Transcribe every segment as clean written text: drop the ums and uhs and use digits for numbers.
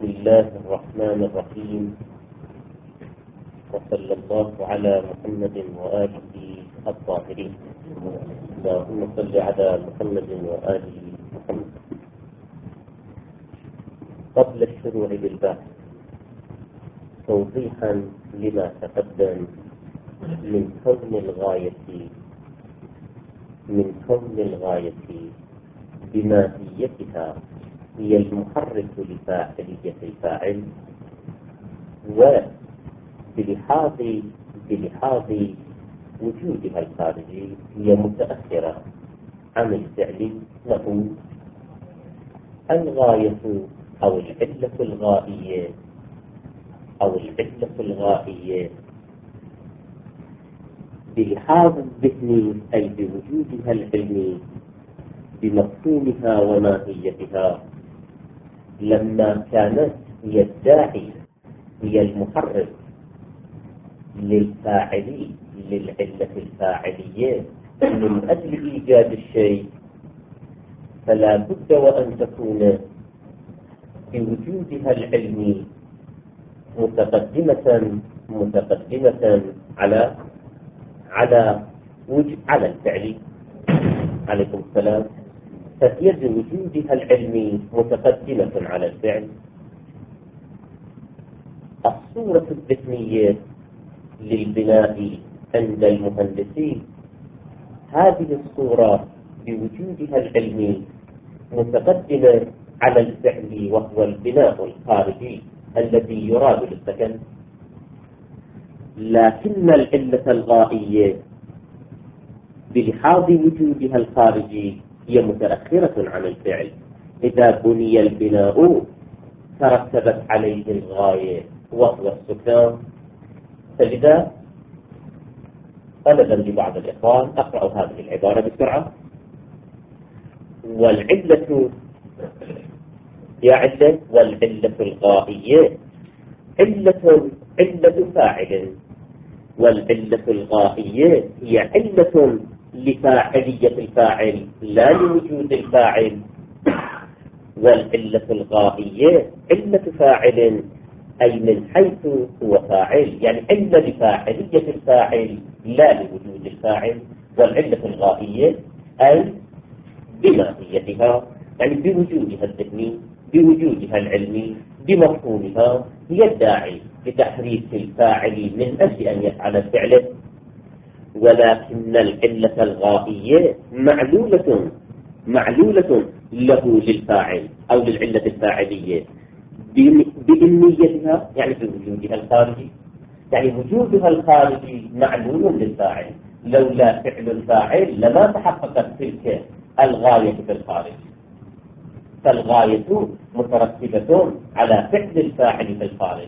بسم الله الرحمن الرحيم، وصلى الله على محمد وآله الطاهرين. اللهم صل على محمد وآله محمد. قبل الشروع بالبحث توضيحا لما تقدم من كون الغاية بماهيتها هي المحرك لفاعلية الفاعل، وبلحاظ وجودها الخارجي هي متأخرة عن الفعل له. الغاية أو العلة الغائية بلحاظ الذهني أي بوجودها العلمي بمفهومها وماهيتها، لما كانت هي الداعي هي المحرك للعلة الفاعلية من أجل إيجاد الشيء، فلا بد وأن تكون بوجودها العلمي متقدمة على الفعل. عليكم السلام. فهي بوجودها العلمي متقدمة على الفعل. الصورة الذهنية للبناء عند المهندسين هذه الصورة بوجودها العلمي متقدمة على الفعل، وهو البناء الخارجي الذي يراد للسكن. لكن العلة الغائية بلحاظ وجودها الخارجي هي متأخرة عن الفعل. إذا بني البناء ترتبت عليه الغاية وهو السكن. فلذا طلبا لبعض الإخوان أقرأ هذه العبارة بسرعة. والعلة الغائية علة فاعل، والعلة الغائية هي علة لفاعلية الفاعل لا لوجود الفاعل. والعلة الغائية علة فاعل أي من حيث هو فاعل، يعني علة لفاعلية الفاعل لا لوجود الفاعل. والعلة الغائية أي بماهيتها، يعني بوجودها الذهني، بوجودها العلمي، بمفهومها، هي الداعي لتحريك الفاعل من أجل أن يفعل الفعل. ولكن العلة الغائية معلولة له للفاعل أو للعلة الفاعلية بإنيتها، يعني بوجودها الخارجي. يعني وجودها الخارجي معلول للفاعل، لولا فعل الفاعل لما تحققت تلك الغاية في الخارج. فالغاية مترتبة على فعل الفاعل في الخارج،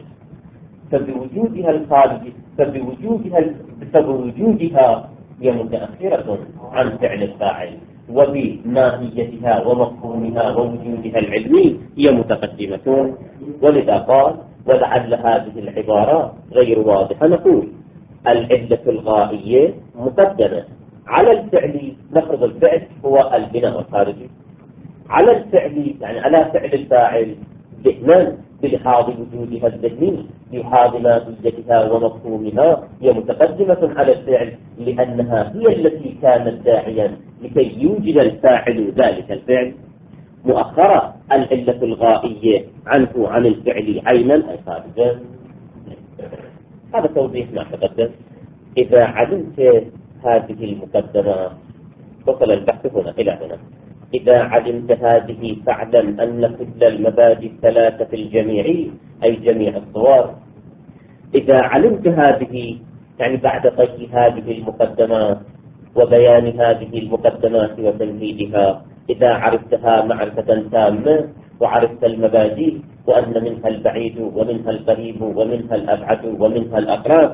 فبوجودها هي متأخرة عن فعل الفاعل، وبماهيتها ومفهومها ووجودها العلمي هي متقدمة. ولذا قال: ولعل هذه العبارة غير واضحة، نقول العلة الغائية مقدمة على الفعل. نفرض الفعل هو البناء الخارجي، على الفعل يعني على فعل الفاعل ذهنا بلحاظ وجودها الذهني، بلحاظ ماهيتها ومفهومها هي متقدمة على الفعل، لأنها هي التي كانت داعيا لكي يوجد الفاعل ذلك الفعل. مؤخرة العلة الغائية عن الفعل عينا أي خارجا. هذا توضيح ما تقدم. إذا علمت هذه المقدمة وصل البحث هنا إلى هنا. إذا علمت هذه فاعلم أن كل المبادئ الثلاثة في الجميع أي جميع الصور. إذا علمت هذه يعني بعد طي هذه المقدمات وبيان هذه المقدمات وتمهيدها، إذا عرفتها معرفة تامة وعرفت المبادئ وأن منها البعيد ومنها القريب ومنها الأبعد ومنها الأقرب،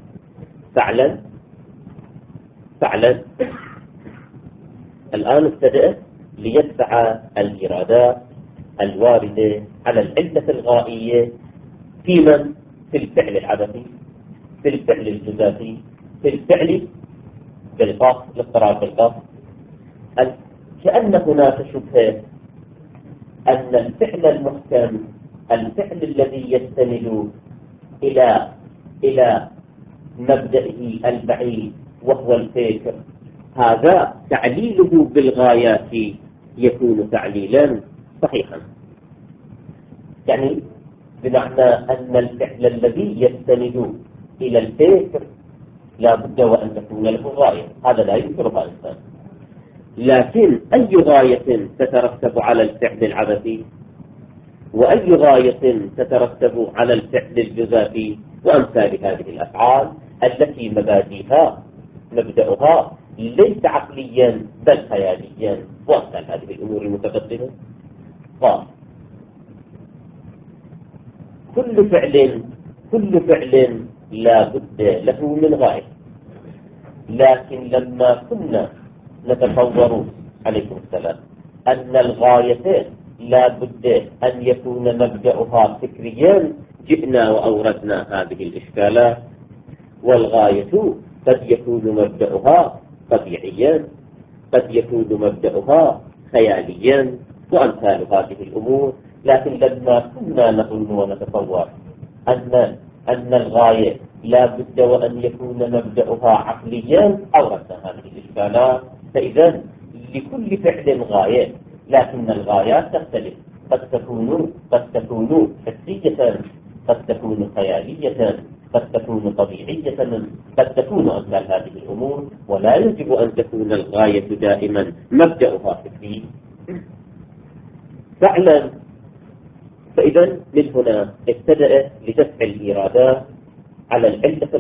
فعلا الآن ابتدأت ليدفع الإرادات الواردة على العلة الغائية في الفعل العبثي، في الفعل الجزافي، في الفعل بالقصد، الاضطراب بالقصد. كأن هناك شبهة أن الفعل المحكم الفعل الذي يستند إلى مبدئه البعيد وهو الفكر، هذا تعليله بالغايات يكون تعليلا صحيحا. يعني بمعنى أن الفعل الذي يستند إلى الفكر لا بد وأن تكون له غاية، هذا لا ينكرها إنسان. لكن أي غاية تترتب على الفعل العبثي، وأي غاية تترتب على الفعل الجزافي، وأمثال هذه الأفعال التي مبدأها ليس عقليا بل خياليا، وأمثال هذه الأمور المتقدمة. قال كل فعل لا بد له من غاية، لكن لما كنا نتصور عليكم السلام أن الغاية لا بد أن يكون مبدأها فكريا، جئنا وأوردنا هذه الإشكالات. والغاية قد يكون مبدأها طبيعيا، قد يكون مبدأها خياليا، وأمثال هذه الأمور. لكن لما كنا نظن ونتصور أن الغاية لا بد وأن يكون مبدأها عقليا، أوردنا هذه الإشكالات. فإذا لكل فعل غاية، لكن الغايات تختلف، قد تكون حسية، قد تكون خيالية، قد تكون طبيعية، قد تكون أمثال هذه الأمور. ولا يجب أن تكون الغاية دائما مبدأها فكري فعلا. فإذا من هنا ابتدأ لدفع الإرادات على العلة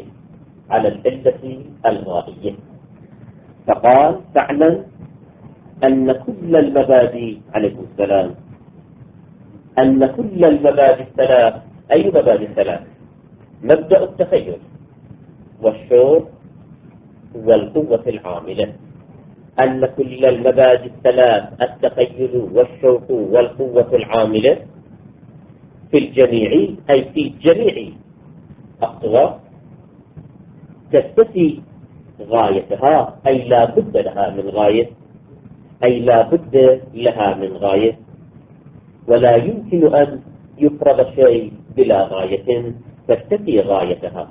الغائية، فقال فعلا أن كل المبادئ عليكم السلام، أن كل المبادئ الثلاث. أي مبادئ الثلاث؟ مبدأ التخيل والشعور والقوة العاملة. أن كل المبادئ الثلاث التخيل والشوق والقوة العاملة في الجميع، أي في جميع الصور، تستفي غايتها، أي لا بد لها من غاية، أي لا بد لها من غاية، ولا يمكن أن يفرض شيء بلا غاية تستفي غايتها.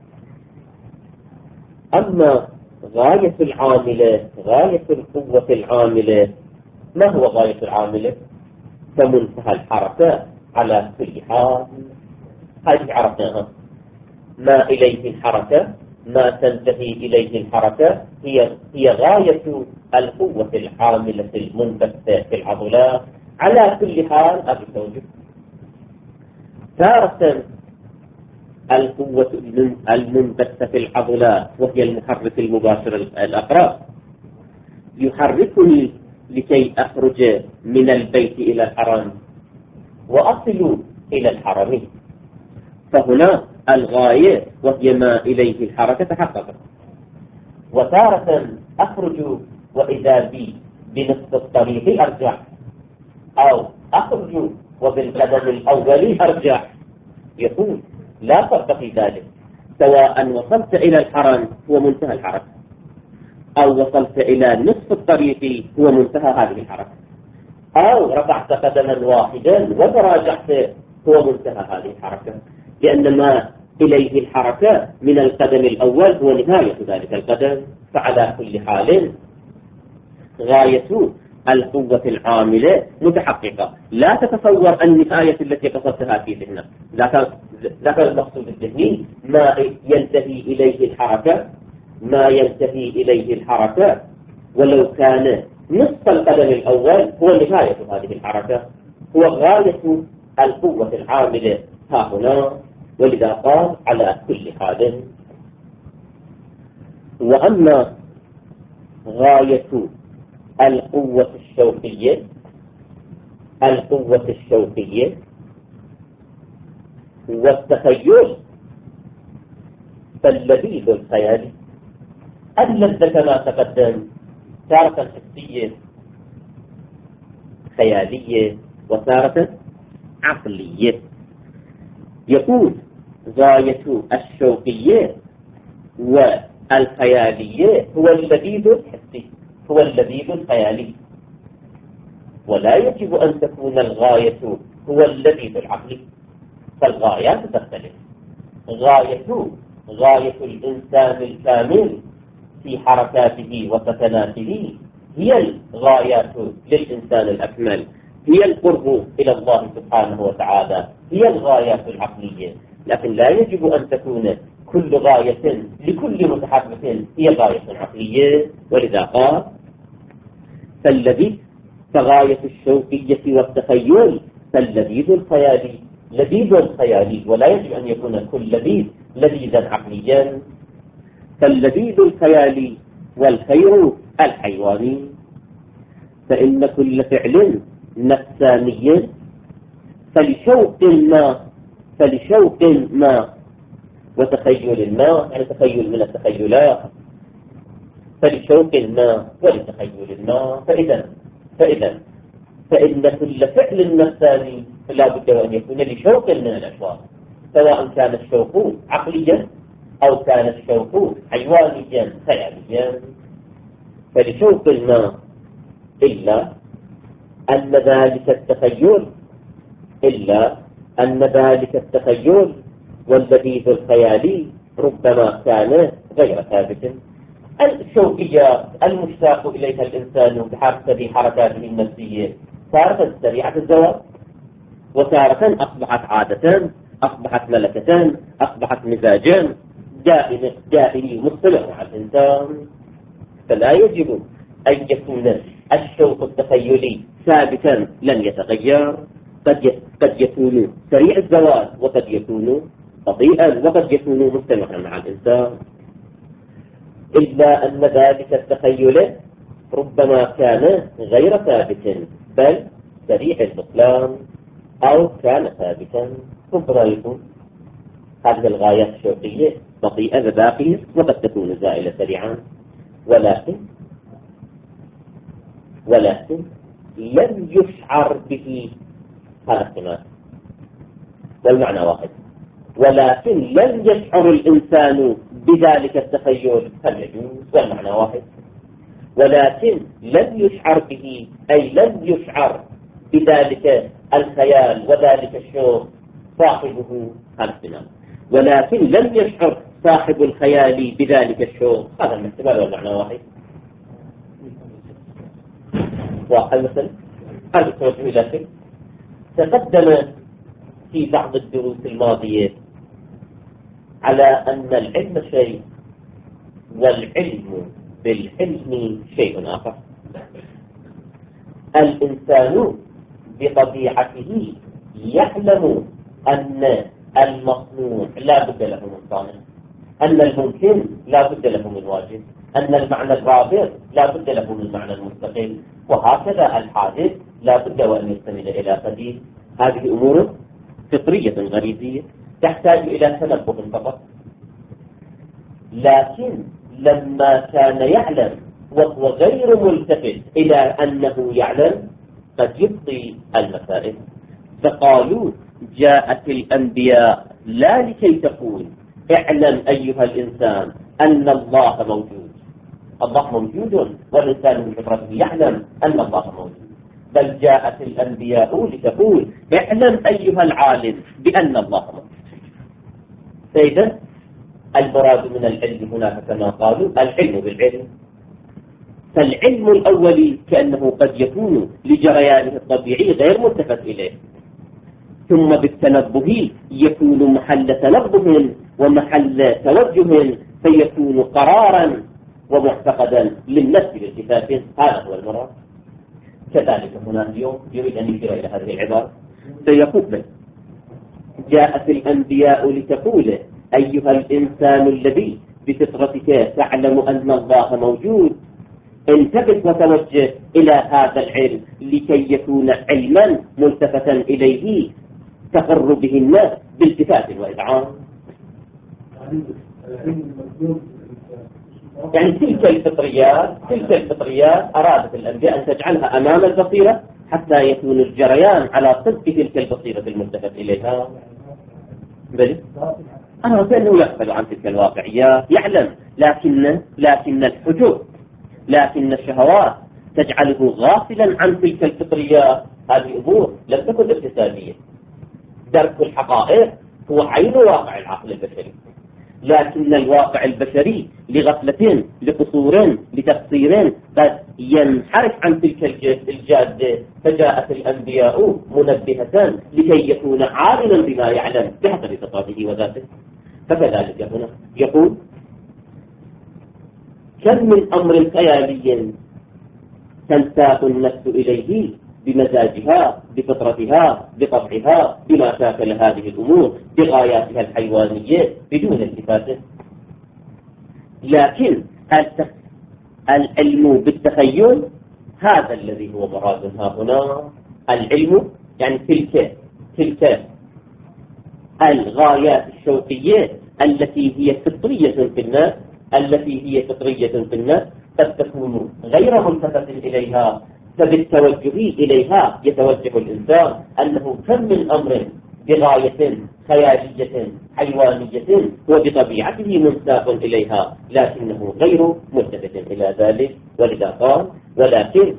أما غاية العاملة، غاية القوة العاملة، ما هو غاية العاملة؟ فمنتهى الحركة على كل حال. هذه عرفناها، ما إليه الحركة، ما تنتهي إليه الحركة هي غاية القوة العاملة المنبثة في العضلات على كل حال. هذه توجد تارة القوة المنبثة في العضلات وهي المحرك المباشر الأقرب، يحركني لكي أخرج من البيت إلى الحرم وأصل إلى الحرم. فهنا الغاية وهي ما إليه الحركة تحققت. وتارة أخرج وإذا بي بنصف الطريق أرجع، أو أخرج وبالقدم الأول أرجع. يقول لا فرق في ذلك، سواء وصلت إلى الحرم هو منتهى الحركة، أو وصلت إلى نصف الطريق هو منتهى هذه الحركة، أو رفعت قدما واحدا وتراجعت هو منتهى هذه الحركة، لأن ما إليه الحركة من القدم الأول هو نهاية ذلك القدم. فعلى كل حال غاية القوة العاملة متحققة. لا تتصور النهاية التي قصدتها في ذهنك، لا كان المقصود الذهني ما ينتهي إليه الحركة، ما ينتهي إليه الحركة ولو كان نصف القدم الأول هو نهاية هذه الحركة، هو غاية القوة العاملة ها هنا. ولذا قال على كل حال. وأما غاية القوة الشوقية والتخيل فاللذيذ الخيالي، اللذة كما تقدم تارة حسية خيالية وتارة عقلية. يقول غاية الشوقية والخيالية هو اللذيذ الحسي، هو اللذيذ الخيالي. ولا يجب أن تكون الغاية هو اللذيذ العقلي، فالغايات تختلف. غاية الإنسان الكامل في حركاته وسكناته هي الغايات للإنسان الأكمل، هي القرب إلى الله سبحانه وتعالى، هي الغايات العقلية. لكن لا يجب أن تكون كل غاية لكل متحرك هي غاية عقلية. ولذا قال فغاية الشوقية والتخيل فاللذيذ الخيالي لذيذ خيالي، ولا يجب أن يكون كل لذيذ لذيذا عقليا. فاللذيذ الخيالي والخير الحيواني، فإن كل فعل نفساني فلشوق ما وتخيل ما، يعني تخيل من التخيلات، فلشوق ما ولتخيل ما. فإن كل فعل نفساني لا بد أن يكون لشوق من الأشواق، سواء كان الشوق عقليا أو كان الشوق حيوانيا خياليا. فلشوق ما إلا أن ذلك التخيل واللذيذ الخيالي ربما كان غير ثابت. الشوقية المشتاق إليها الإنسان بحسب حركاته النفسية تارة سريعة الزواج، وتارة أصبحت عادة، أصبحت ملكة، أصبحت مزاجا دائمي مصطلح على الإنسان. فلا يجب أن يكون الشوق التخيلي ثابتا لن يتغير، قد يكون سريع الزواج وقد يكون بطيئا وقد يكون مستمرا مع الإنسان. إلا أن ذلك التخيل ربما كان غير ثابت بل سريع البطلان أو كان ثابتا. رأيكم هذه الغايات الشوقية بطيئة وباقية وقد تكون زائلة سريعا، ولكن لم يشعر به. هذا احتمال والمعنى واحد. ولكن لم يشعر الإنسان بذلك التخيل، هل يجوز؟ والمعنى واحد. ولكن لم يشعر به أي لم يشعر بذلك الخيال وذلك الشوق صاحبه، هذا احتمال. ولكن لم يشعر صاحب الخيال بذلك الشوق، هذا الاحتمال والمعنى واحد. مثلا هذا التوجه إلى شيء تقدم في بعض الدروس الماضية على أن العلم شيء والعلم بالحلم شيء آخر. الإنسان بطبيعته يعلم أن المصنوع لا بد له من صانع، أن الممكن لا بد له من واجب، أن المعنى الرابط لا بد له من المعنى المستقل، وهكذا الحادث لا بد وأن يستند إلى قدير. هذه أمور فطرية غريزية تحتاج إلى تنبه فقط. لكن لما كان يعلم وهو غير ملتفت إلى أنه يعلم قد يبطي المسائل. فقالوا جاءت الأنبياء لا لكي تقول اعلم أيها الإنسان أن الله موجود. الله موجود والإنسان بفطرته يعلم أن الله موجود، بل جاءت الأنبياء لتقول اعلم أيها العالم بأن الله موجود. فإذا المراد من العلم هناك كما قالوا العلم بالعلم. فالعلم الأولي كأنه قد يكون لجريانه الطبيعي غير ملتفت إليه، ثم بالتنبه يكون محل تنبه ومحل توجه، فيكون قرارا ومعتقدا للنفس بالالتفات. هذا هو المراد. كذلك هنا اليوم يريد أن يشير إلى هذه العبارة فيقول جاءت الأنبياء لتقول أيها الإنسان الذي بفطرتك تعلم أن الله موجود، انتبه وتوجه إلى هذا العلم لكي يكون علما ملتفتا إليه تقر به الناس بالتفات وإذعان. يعني تلك الفطريات أرادت الأنبياء أن تجعلها أمام البصيرة حتى يكون الجريان على صدق تلك البصيرة الملتفت إليها. بل أنا كأنه يغفل عن تلك الواقعيات، يعلم لكن الحجوب، لكن الشهوات تجعله غافلا عن تلك الفطريات هذه أمور لم تكن اقتصادية. درك الحقائق هو عين واقع العقل البشري، لكن الواقع البشري لغفلة، لقصور، لتقصير قد ينحرف عن تلك الجادة، فجاءت الأنبياء منبهة لكي يكون عالما بما يعلم بحسب فطرته وذاته. فكذلك هنا يقول: كم من أمر خيالي تنساق النفس إليه بمزاجها، بفطرتها، بطبعها، بما شاكل هذه الأمور، بغاياتها الحيوانية بدون التفات. لكن العلم بالتخيل هذا الذي هو مرادها هنا. العلم يعني تلك الغايات الشوقية التي هي فطرية في الناس، قد تكون غير ملتفت إليها، فبالتوجه إليها يتوجه الإنسان أنه كم من أمر بغاية خيالية حيوانية وبطبيعته منساق إليها، لكنه غير ملتفت إلى ذلك. ولذا قال: ولكن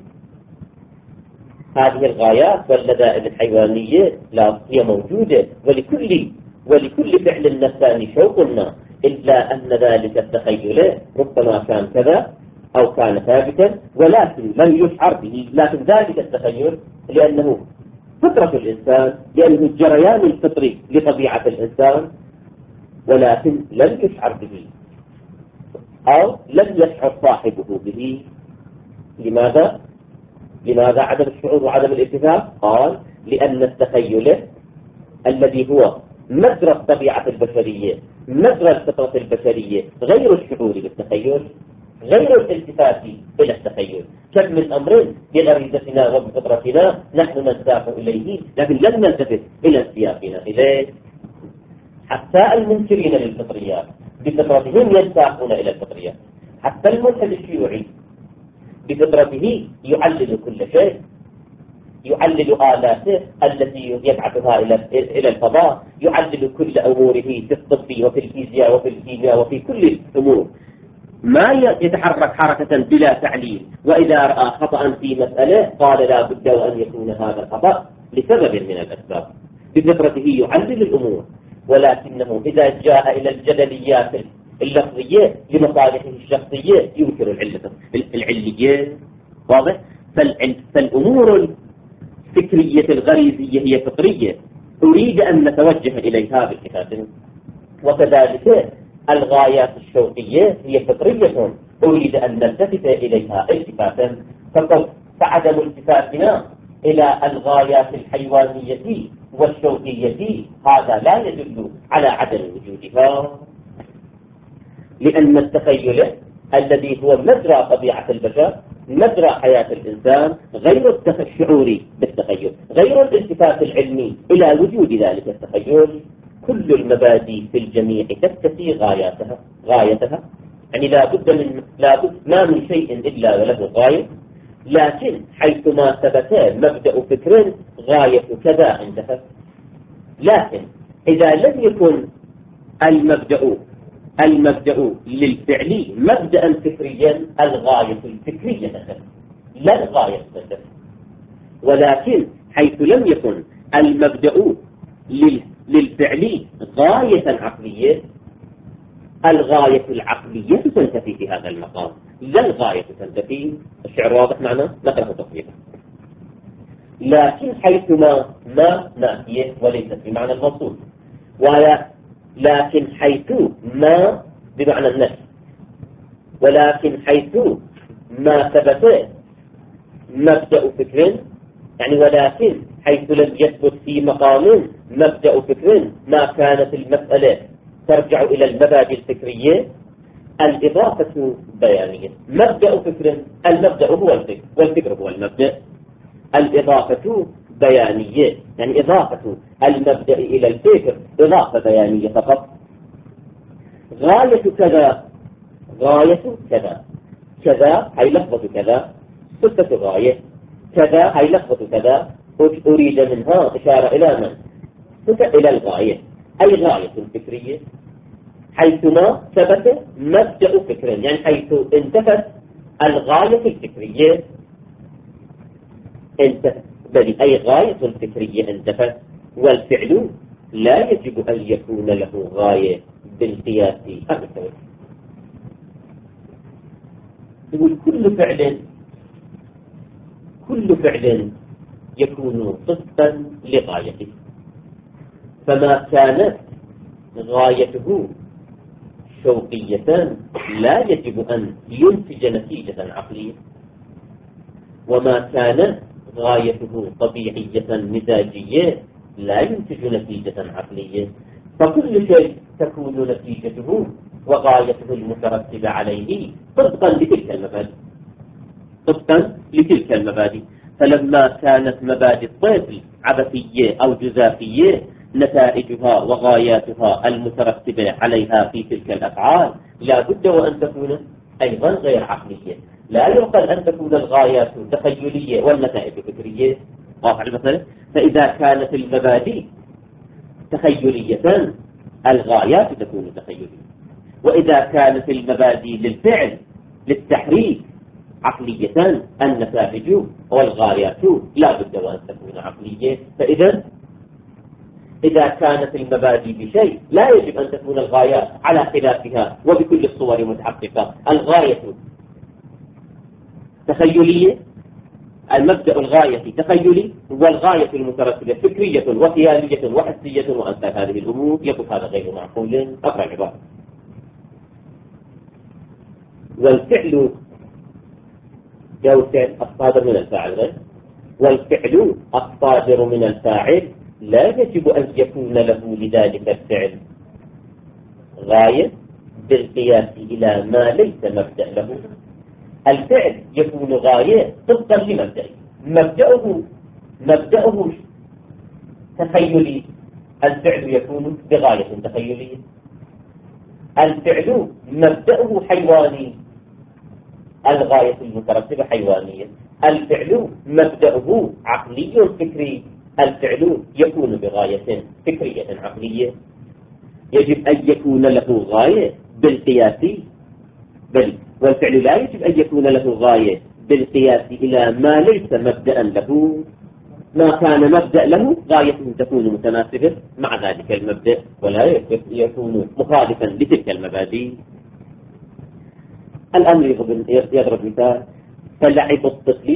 هذه الغايات واللذائذ الحيوانية لا هي موجودة، ولكل فعل نفساني شوقنا، إلا أن ذلك التخيل ربما كان كذا أو كان ثابتا ولكن لم يشعر به. لكن ذلك التخيل لأنه فطرة الإنسان، لأنه الجريان الفطري لطبيعة الإنسان، ولكن لم يشعر به أو لم يشعر صاحبه به. لماذا عدم الشعور وعدم الاتفاق؟ قال: لأن التخيل الذي هو مجرى الطبيعة البشرية، مجرى الفطرة البشرية، غير الشعور بالتخيل، غير الالتفات إلى التخيل. كم من أمر بغريزتنا وبفطرتنا نحن ننساق إليه، لكن لم نلتفت إلى انسياقنا إليه. حتى المنكرين للفطريات بفطرتهم ينساقون إلى الفطريات. حتى الملحد الشيوعي بفطرته يعلل كل شيء، يعلل آلاته التي يبعثها إلى الفضاء، يعلل كل أموره في الطب وفي الفيزياء وفي الكيمياء وفي كل الأمور، ما يتحرك حركة بلا تعليل. وإذا رأى خطأ في مسألة قال: لا بد وأن يكون هذا الخطأ لسبب من الأسباب. بفطرته يعلل الأمور، ولكنه إذا جاء إلى الجدليات اللفظية لمصالحه الشخصية ينكر العلية. واضح؟ فالأمور الفكرية الغريزية هي فطرية، أريد أن نتوجه إليها بالكتاب. وكذلك الغايات الشوقية هي فطرية، أريد أن نلتفت إليها التفاتا. فعدم التفاتنا إلى الغايات الحيوانية والشوقية هذا لا يدل على عدم وجودها، لأن التخيل الذي هو مجرى طبيعة البشر، مجرى حياة الإنسان، غير الشعور بالتخيل، غير الالتفات العلمي إلى وجود ذلك التخيل. كل المبادئ في الجميع تكتفي غايتها، يعني لا بد ما من شيء إلا وله غاية. لكن حيثما ثبت مبدأ فكر غاية كذا انتهت. لكن إذا لم يكن المبدأ للفعل مبدأ فكريا، الغاية الفكرية نفسها لا الغاية نفسها. ولكن حيث لم يكن المبدأ للفعل غاية عقلية، الغاية العقلية تنتفي في هذا المقام، لا الغاية تنتفي. الشعر واضح معنا؟ نقرأه تطبيقا. لكن حيثما ما نافية وليست بمعنى الموصول، لكن حيث ما بمعنى النفي، ولكن حيث ما ثبت مبدأ فكر، يعني ولكن حيث لم يثبت في مقام مبدأ فكر ما كانت المسألة ترجع إلى المبادئ الفكرية، الإضافة بيانية. مبدأ فكر، المبدأ هو الفكر والفكر هو المبدأ. الإضافة بيانية، يعني إضافة المبدأ إلى الفكر إضافة بيانية فقط. غاية كذا، غاية كذا، كذا هي لفظة كذا، صفة غاية، كذا هي لفظة كذا، أريد منها إشارة إلى من؟ إلى الغاية، أي غاية فكرية. حيثما ثبت مبدأ فكر، يعني حيث انتفت الغاية الفكرية بل أي غاية فكرية انتفت. والفعل لا يجب أن يكون له غاية بالقياس المتوسط. يقول كل فعل يكون طبقا لغايته، فما كانت غايته شوقية لا يجب أن ينتج نتيجة عقلية، وما كانت غايته طبيعية مزاجية لا ينتج نتيجة عقلية. فكل شيء تكون نتيجته وغايته المترتبة عليه طبقا لتلك المبادئ. فلما كانت مبادئ الطفل عبثية أو جزافية، نتائجها وغاياتها المترتبة عليها في تلك الأفعال لا بد وأن تكون أيضا غير عقلية. لا يعقل أن تكون الغايات تخيلية والنتائج فكرية. واضح المسألة؟ فإذا كانت المبادئ تخيلية الغايات تكون تخيلية، وإذا كانت المبادئ للفعل للتحريك عقلية النتائج والغايات لا بد وأن تكون عقلية. إذا كانت المبادئ بشيء لا يجب أن تكون الغايات على خلافها وبكل الصور متحققة. الغاية تخيلية، المبدأ الغاية تخيلي، والغاية المترتبة فكرية وخيالية وحسية وأمثال هذه الأمور، يقول هذا غير معقول. أقرأ العبارة: والفعل الصادر من الفاعل، والفعل الصادر من الفاعل لا يجب أن يكون له لذلك الفعل غاية بالقياس إلى ما ليس مبدأ له. الفعل يكون غاية طبقا لمبدأه، مبدأه تخيلي، الفعل يكون بغاية تخيلية. الفعل مبدأه حيواني، الغاية المترتبة حيوانية. الفعل مبدأه عقلي فكري، الفعل يكون بغاية فكرية عقلية. يجب أن يكون له غاية بالقياس، والفعل لا يجب أن يكون له غاية بالقياس إلى ما ليس مبدأ له. ما كان مبدأ له غايته تكون متناسبة مع ذلك المبدأ ولا يكون مخالفا لتلك المبادئ. الأمر يضرب مثال: فلعب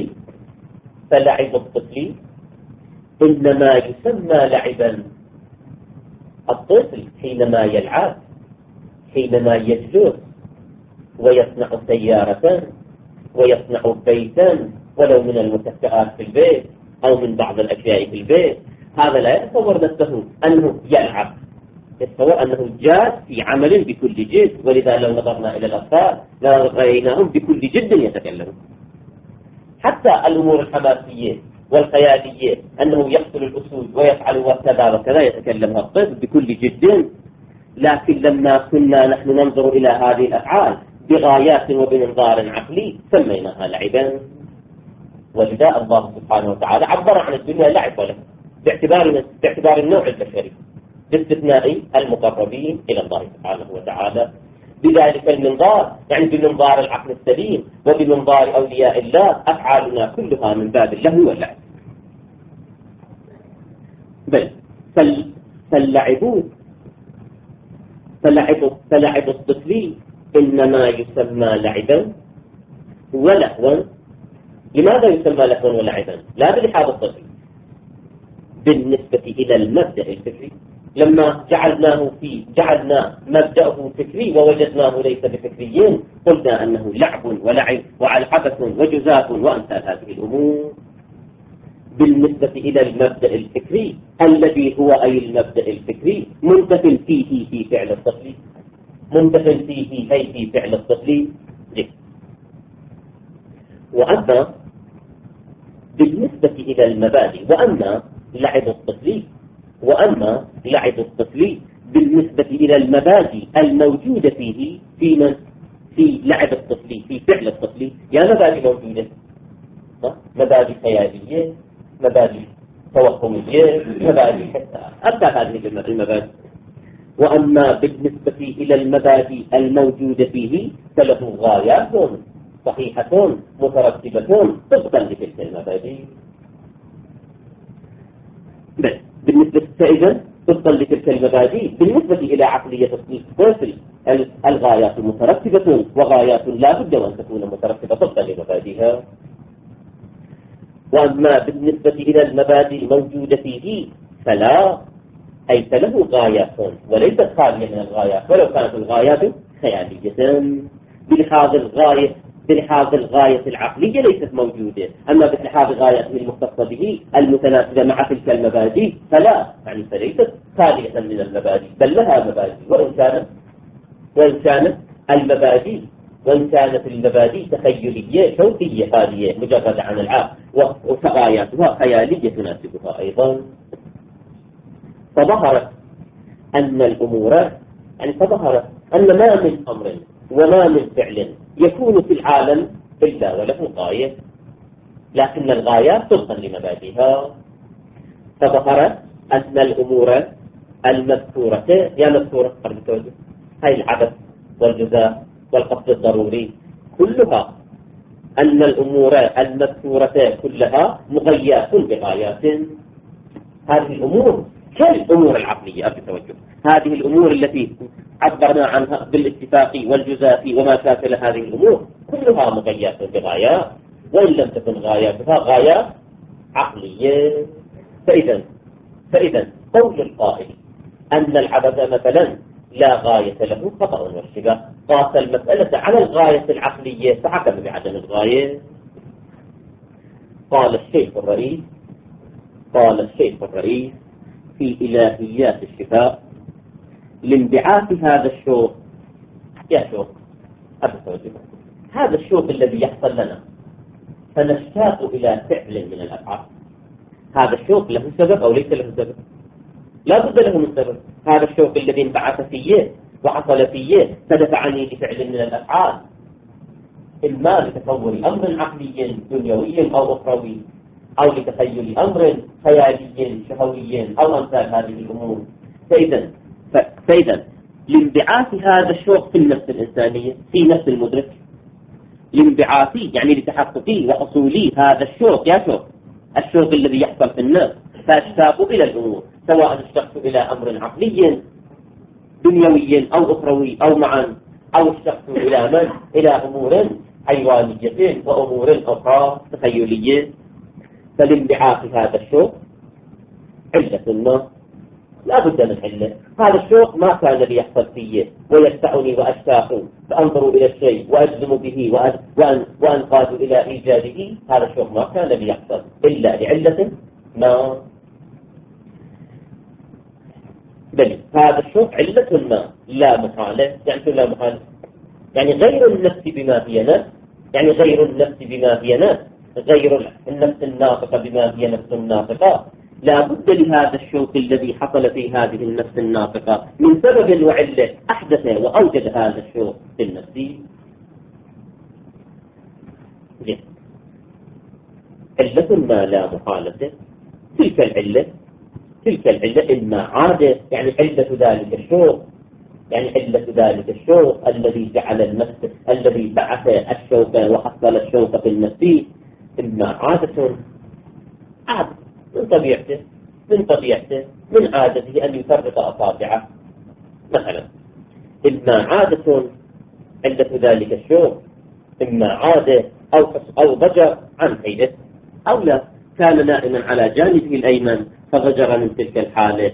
الطفل إنما يسمى لعبا. الطفل حينما يلعب، حينما يجلس ويصنع سيارة ويصنع بيتا ولو من المتكئات في البيت أو من بعض الأشياء في البيت، هذا لا يتصور نفسه أنه يلعب، يتصور أنه جاد في عمل بكل جد. ولذا لو نظرنا إلى الأطفال لرأيناهم بكل جد يتكلمون. حتى الأمور الحماسية والخيالية، أنه يقتل الأسود ويفعل وكذا وكذا، يتكلمها الطفل بكل جد. لكن لما كنا نحن ننظر إلى هذه الأفعال بغايات وبمنظار عقلي سميناها لعبا. ولذا الله سبحانه وتعالى عبر عن الدنيا لعب وله باعتبار النوع البشري، باستثناء المقربين إلى الله سبحانه وتعالى. بذلك المنظار، يعني بمنظار العقل السليم وبمنظار أولياء الله، أفعالنا كلها من باب اللهو واللعب. بل فلعب الطفل إنما يسمى لعبا ولهوا. لماذا يسمى لهوا ولعبا؟ لا بلحاظ الطفل، بالنسبة إلى المبدأ الفكري. لما جعلنا مبدأه فكري ووجدناه ليس بفكريين، قلنا أنه لعب ولعب وعبث وجزاف وأمثال هذه الأمور. بالنسبة إلى المبدأ الفكري الذي هو أي المبدأ الفكري منتفل فيه في فعل الطفل، منتفل فيه أي في فعل الطفل. وأما بالنسبة إلى المبادئ، وأما لعب الطفل بالنسبة إلى المبادئ الموجودة فيه في لعب الطفل في فعل الطفل، يا مبادئ موجودة، مبادئ خيالية، مبادئ توهمية، مبادئ حتى هذه المبادئ. وأما بالنسبة إلى المبادئ الموجودة فيه فله غايات صحيحة مترتبة طبقا لتلك المبادئ. بالنسبة إذن طبقا لتلك المبادئ بالنسبة إلى عقلية الطفل الغايات مترتبة وغايات لا بد أن تكون مترتبة طبقا لمبادئها. وأما بالنسبة إلى المبادئ الموجودة فيه فلا، أي فله غايات وليست خالية من الغايات، ولو كانت الغايات خيالية بلحاظ الغاية العقلية ليست موجودة، أما بلحاظ غايته المختصة به المتناسبة مع تلك المبادئ فلا، يعني فليست خالية من المبادئ بل لها مبادئ، وإن كانت المبادئ تخيلية شوقية خالية مجردة عن العقل، وغاياتها خيالية تناسبها أيضا. فظهرت أن ما من أمر وما من فعل يكون في العالم إلا وله غاية، لكن الغايات طبقا لمبادئها. فظهرت أن الأمور المذكورة هاي العبث والجزاء والقصد الضروري كلها، أن الأمور المذكورة كلها مغيات بغايات. هذه الأمور كالأمور العقلية، هذه الأمور التي عبرنا عنها بالاتفاق والجزاء وما شاكل هذه الأمور كلها مغيات بغايات، وإن لم تكن غاياتها غايات عقلية. فإذا قول القائل أن العبث مثلا لا غاية له خطأ واشتباه، قاس المسألة على الغاية العقلية فحكم بعدم الغاية. قال الشيخ الرئيس في إلهيات الشفاء: لانبعاث هذا الشوق، يا شوق هذا الشوق الذي يحصل لنا فنشتاق إلى فعل من الأفعال، هذا الشوق له سبب أو ليس له سبب؟ لا بد له من سبب. هذا الشوق الذي انبعث فيه وحصل فيه فدفعني لفعل من الأفعال، إما لتصور أمر عقلي دنيوي أو أخروي، أو لتخيل أمر خيالي شهوي أو أمثال هذه الأمور. فإذا لانبعاث هذا الشوق في النفس الإنسانية في نفس المدرك، لانبعاث يعني لتحقق وحصول هذا الشوق، الشوق الذي يحصل في النفس، فاشتاق إلى الأمور، سواء اشتقت إلى أمر عقلي دنيوي أو أخروي أو معا، أو اشتقت إلى أمور حيوانية وأمور أخرى تخيلية. فلانبعاث هذا الشوق علة ما لا بد من علة. هذا الشوق ما كان ليحصل فيه ويدفعني وأشتاق فأنظر إلى الشيء وأجزم به وأنقاد إلى إيجاده، هذا الشوق ما كان ليحصل إلا لعلة ما، بل هذا الشوق علة ما لا محالة، يعني غير النفس بما هي نفس، غير النفس الناطقة بما هي نفس الناطقة، لا بد لهذا الشوق الذي حصل في هذه النفس الناطقة من سبب وعلة أحدث وأوجد هذا الشوق في النفس. علة ما لا محالة، تلك العلة إما عادة، يعني علة ذلك الشوق الذي جعل النفس، الذي بعث الشوق وحصل الشوق في النفس، إما عادة من طبيعته من عادته أن يفرق أصابعه مثلا، إما عادة علة ذلك الشوق، إما عادة أو ضجر عن هيئته، أو لا كان نائما على جانبه الأيمن فضجر من تلك الحالة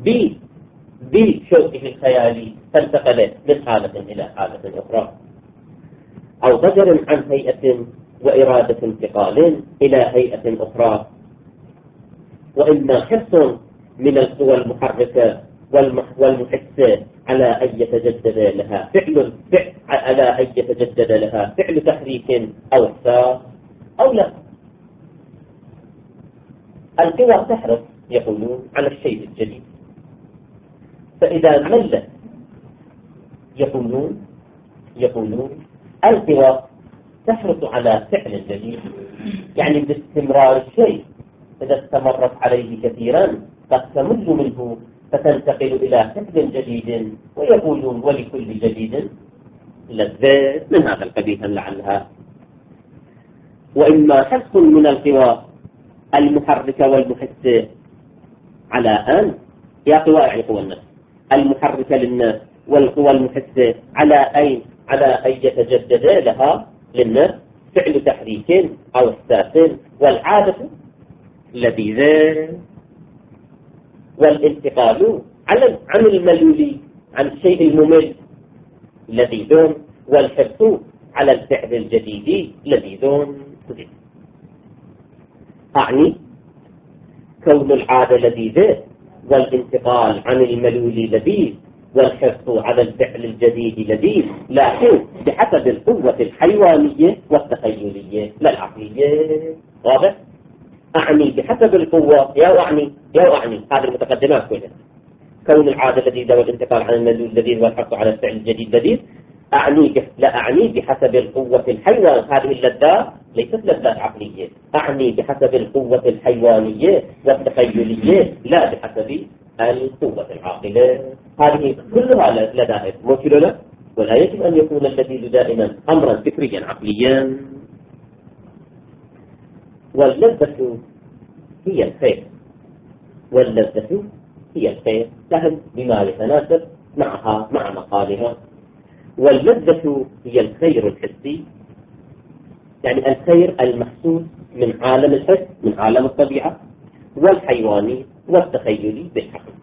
بشوقه الخيالي فانتقل من حالة إلى حالة أخرى، أو ضجر عن هيئة وإرادة انتقال إلى هيئة أخرى. وإما حرص من القوى المحركة والمحسة على أن يتجدد لها فعل تحريك أو إحساس، أو لا. القوى تحرص يقولون على الشيء الجديد، فإذا ملت يقولون القوى تحرص على فعل جديد، يعني باستمرار الشيء إذا استمرت عليه كثيرا قد تمل منه فتنتقل إلى فعل جديد، ويقولون ولكل جديد لذة من هذا القبيل لعلها. وإما حرص من القوى المحركة والمحسة على أن يا قوى يعني قوى النفس المحركة للنفس والقوى المحسة على أن يتجدد لها للنفس فعل تحريك أو إحساس، والعادة لذيذة، والانتقال عن الملول عن الشيء الممل لذيذ، والحرص على الفعل الجديد لذيذ. أعني كون العادة لذيذة والانتقال عن الملول لذيذ والحرص على الفعل الجديد لذيذ، لكن بحسب القوة الحيوانية والتخيلية لا العقلية. واضح؟ أعني بحسب القوة يا أعني هذه المتقدمات كلها، كون العادة لذيذة والانتقال عن الملول لذيذ والحرص على الفعل الجديد لذيذ، أعني بحسب القوة الحيوانية. هذه اللذات ليست لذات عقلية، أعني بحسب القوة الحيوانية والتخيلية لا بحسب القوة العاقلة. هذه كلها لذائذ ممكن له، ولا يجب أن يكون اللذيذ دائما أمرا فكريا عقليا. واللذة هي الخير، واللذة هي الخير، لكن بما يتناسب معها مع مقالها. واللذة هي الخير الحسي، يعني الخير المحسوس من عالم الحس من عالم الطبيعة والحيواني والتخيلي بالحقيقة.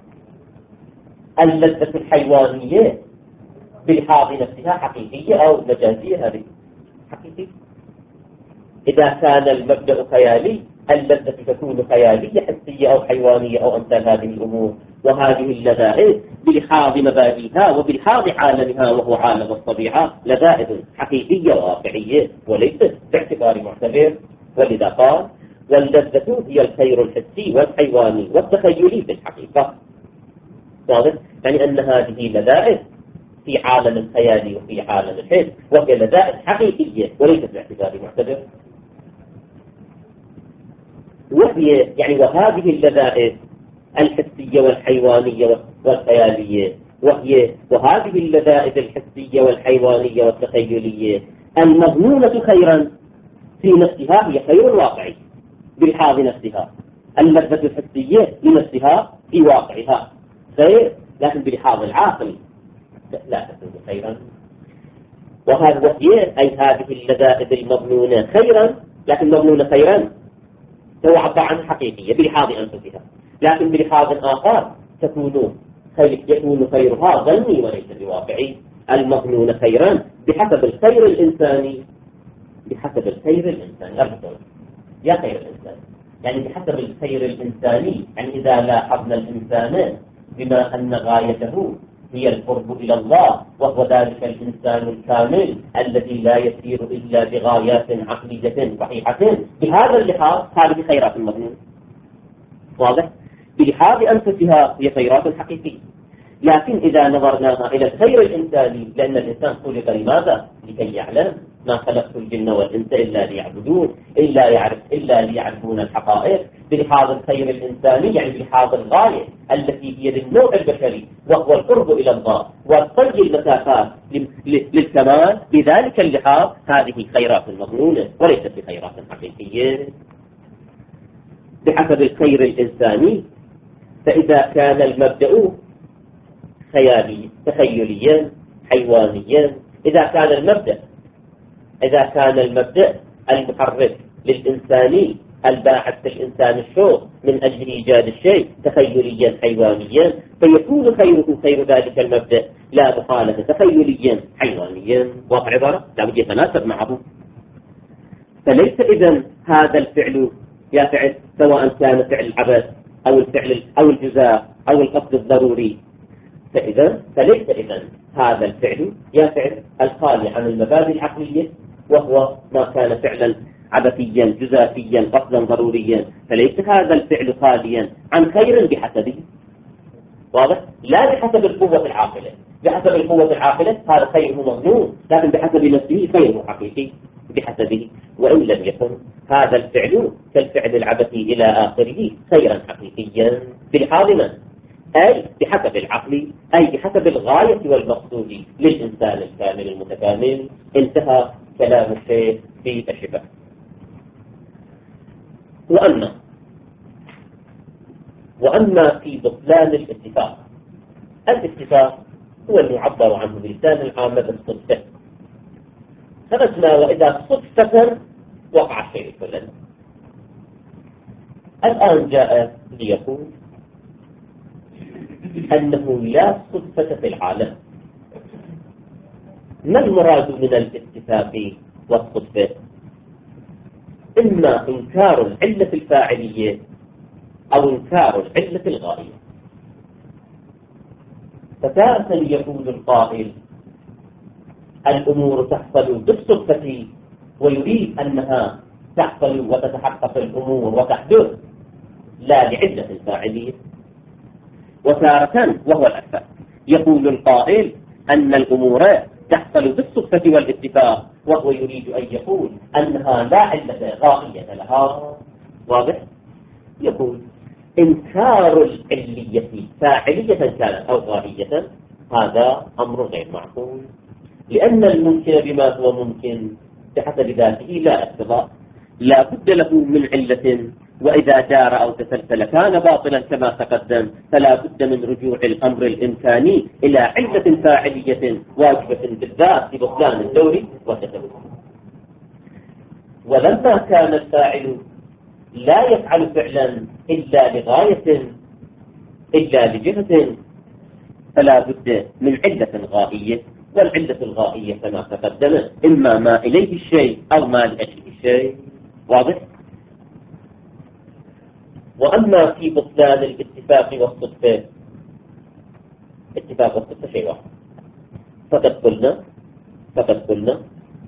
اللذة الحيوانية بالحاض نفسها حقيقية أو مجازية؟ هذه حقيقية. إذا كان المبدأ خيالي اللذة تكون خيالية حسية أو حيوانية أو أمثال هذه الأمور. وهذه اللذائذ بلحاظ مبادئها وبلحاظ عالمها وهو عالم الطبيعة لذائذ حقيقية واقعية وليست باعتبار معتبر. ولذا قال واللذة هي الخير الحسي والحيواني والتخيلي بالحقيقة. واضح؟ يعني أن هذه لذائذ في عالم الخيال وفي عالم الحس، وهي لذائذ حقيقية وليست باعتبار معتبر. وهذه اللذائذ الحسية والحيوانية والخيالية وهذه اللذائذ الحسية والحيوانية والتخيلية المظنونة خيرا في نفسها هي خير واقعي بالحاض نفسها. اللذة الحسية لنفسها في واقعها خير، لكن بلحاظ العاقل لا تكون خيرا. هذه اللذائذ المظنونة خيرا، لكن مظنونة خيرا تعبر عن حقيقية بلحاظ أنفسها، لكن بلحاظ آخر يكون خيرها ظني وليس بواقعي. المظنون خيرا بحسب الخير الإنساني يا خير الإنسان، يعني بحسب الخير الإنساني. يعني إذا لاحظنا الإنسان بما أن غايته هي القرب إلى الله، وهو ذلك الإنسان الكامل الذي لا يسير إلا بغايات عقلية صحيحة، بهذا اللحاظ هذه خيرات المظنون. واضح؟ بلحاظ أنفسها هي خيرات حقيقية. لكن إذا نظرناها إلى الخير الإنساني، لأن الإنسان خلق لماذا؟ لكي يعلم. ما خلقت الجن والإنس إلا ليعبدون، إلا ليعرفون الحقائق. بلحاظ الخير الإنساني يعني بلحاظ الغاية التي هي للنوع البشري، وهو القرب إلى الله وطي المسافات للكمال. بذلك اللحاظ هذه خيرات مظنونة وليست بخيرات حقيقية. بحسب الخير الإنساني، فإذا كان المبدأ خيالي تخيليا حيوانيا، إذا كان المبدأ المحرك للإنساني الباعث في الإنسان الشوق من أجل إيجاد الشيء تخيليا حيوانيا، فيكون خيره خير ذلك المبدأ لا محالة تخيليا حيوانيا. واقع عبارة لا بد يتناسب معه. فليس إذن هذا الفعل يا فعل سواء كان فعل العبث أو الفعل أو الجزاء أو القصد الضروري، فليس إذن هذا الفعل يا فعل الخالي عن المبادئ العقلية، وهو ما كان فعلا عبثيا جزافيا قصدا ضروريا، فليس هذا الفعل خاليا عن خير بحسبه. واضح؟ لا بحسب القوة العاقلة. بحسب القوة العاقلة هذا خير مظنون، لكن بحسب نفسه خير حقيقي بحسبه. وإن لم يكن هذا الفعل كالفعل العبثي إلى آخره خيرا حقيقيا بالحاضنة، أي بحسب العقل، أي بحسب الغاية والمقصود للإنسان الكامل المتكامل. انتهى كلام الشيخ في الشفاء. وأما في بطلان الاتفاق، الاتفاق هو المعبر عنه بلسان العامة بالصدفة. خرجنا وإذا صدفة وقع الشيء الفلاني. الآن جاء ليقول أنه لا صدفة في العالم. ما المراد من الاتفاق والصدفة؟ إما إنكار العلة الفاعلية أو إنكار العلة الغائية. فتارة يقول القائل الأمور تحصل بالصدفة ويريد أنها تحصل وتتحقق الأمور وتحدث لا لعلة فاعلية، وتارة وهو الأكثر يقول القائل أن الأمور تحصل بالصدفة والاتفاق وهو يريد أن يقول أنها لا علة غائية لها. واضح؟ يقول إنكار العلية فاعلية كانت أو غائية هذا أمر غير معقول، لأن الممكن بما هو ممكن بحسب ذاته لا اقتضاء، لا بد له من علة، وإذا دار أو تسلسل كان باطلا كما تقدم، فلا بد من رجوع الأمر الإمكاني إلى علة فاعلية واجبة بالذات لبطلان الدور وتسلسل. ولما كان الفاعل لا يفعل فعلا إلا لغاية إلا لجهة فلا بد من علة غائية، والعلة الغائية كما تقدم إما ما إليه الشيء أو ما لأجله الشيء. واضح؟ وأما في بطلان الاتفاق والصدفة، اتفاق والصدفة شيء واحد. فقد قلنا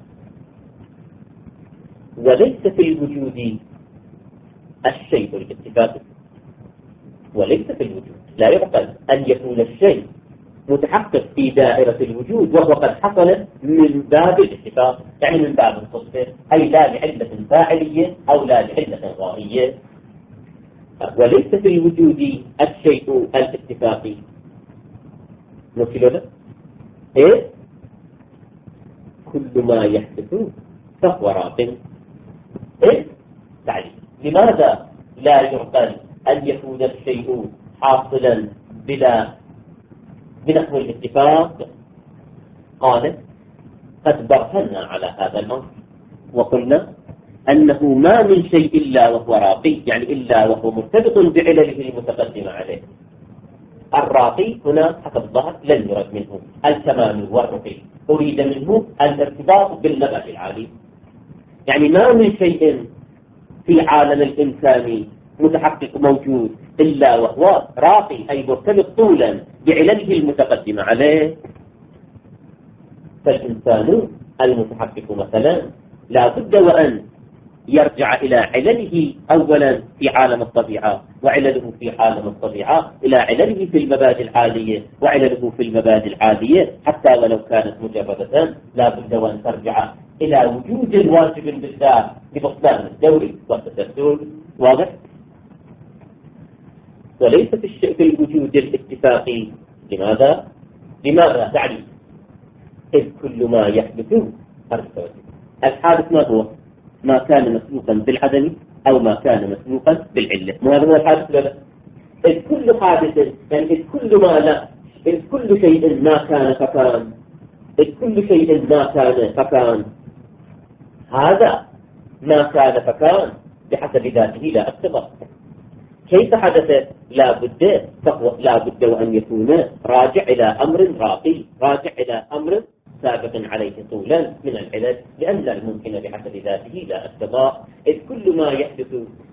وليس في الوجود الشيء الاتفاق، وليس في الوجود، لا يعقل أن يكون الشيء متحقق في دائرة الوجود وهو قد حصل من باب الاتفاق، يعني من باب الصدفة، أي لا لعلة فاعلية أو لا لعلة غائية. وليس في الوجود الشيء الاتفاقي. نكله إيه؟ كل ما يحدث فهو راق. إيه؟ تعليم. لماذا لا يعقل أن يكون الشيء حاصلا بنحو الاتفاق؟ قال قد برهنا على هذا الأمر وقلنا أنه ما من شيء إلا وهو راقي، يعني إلا وهو مرتبط بعلله المتقدمة عليه. الراقي هنا حسب الظاهر لن يرد منه الكمال والرقي، أريد منه الارتباط بالنبأ العالي. يعني ما من شيء في عالم الإنساني متحقق موجود إلا وهو راقي، أي مرتبط طولا بعلله المتقدمة عليه. فالإنسان المتحقق مثلا لا بد وأن يرجع إلى علله أولا في عالم الطبيعة، وعلله في عالم الطبيعة إلى علله في المبادئ العالية، وعلله في المبادئ العالية حتى ولو كانت مجردة لا بد وأن ترجع إلى وجود واجب بالذات لبطلان الدور والتسلسل. واضح؟ وليس في الوجود الاتفاقي. لماذا تعريف؟ إذ كل ما يحدث الحادث ما هو؟ ما كان مسبوقا بالعدم أو ما كان مسبوقا بالعلة. ما هذا هو الحادث ولا؟ إذ كل حادث، يعني إذ كل ما لا، إذ كل شيء ما كان فكان، إذ كل شيء ما كان فكان، هذا ما كان فكان بحسب ذاته لا اقتضاء. كيف حدث؟ لا بد وأن يكون راجع إلى أمر راقي، راجع إلى أمر سابق عليه طولا من العلل، لأن الممكن بحسب ذاته لا اقتضاء. إذ كل ما يحدث